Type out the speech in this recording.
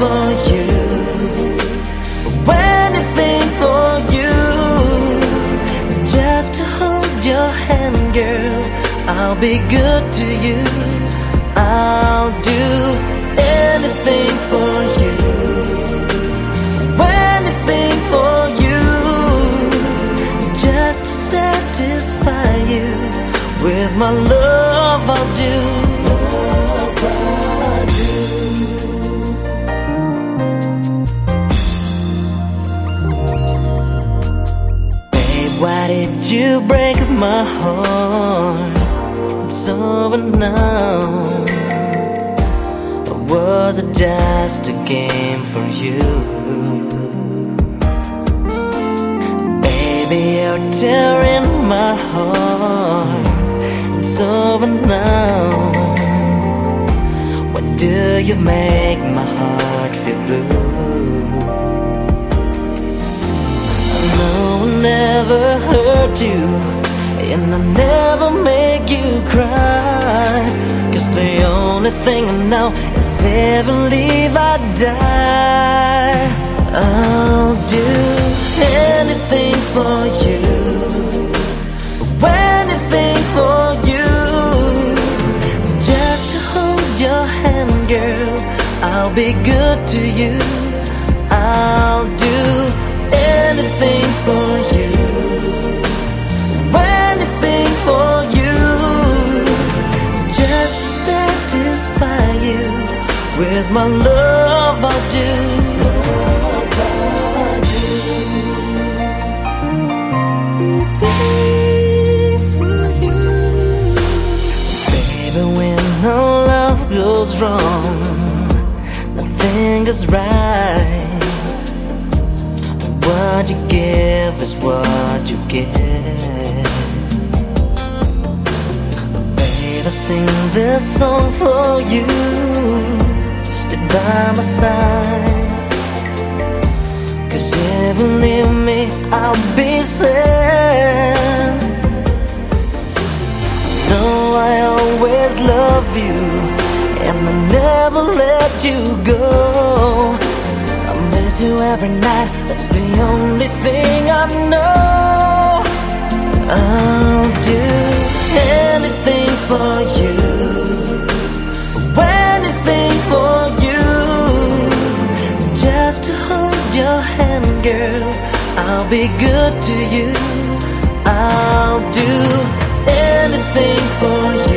for you, anything for you. Just to hold your hand, girl, I'll be good to you. I'll do anything for you, anything for you. Just to satisfy you with my love, I'll do. Why did you break my heart? It's over now. Or was it just a game for you? Baby, you're tearing my heart. It's over now. Why do you make my heart feel blue? Never hurt you, and I never make you cry. 'Cause the only thing I know is ever leave I die. I'll do anything for you, anything for you. Just to hold your hand, girl, I'll be good to you. I'll do anything for you, anything for you. Just to satisfy you with my love, I'll do. Anything for you. Baby, when our love goes wrong, nothing is right. What you give is what you get. Babe, I sing this song for you. Stay by my side. 'Cause if you leave me, I'll be sad. No, I always love you, and I never let you go. Miss you every night, that's the only thing I know. I'll do anything for you, anything for you. Just to hold your hand, girl, I'll be good to you. I'll do anything for you.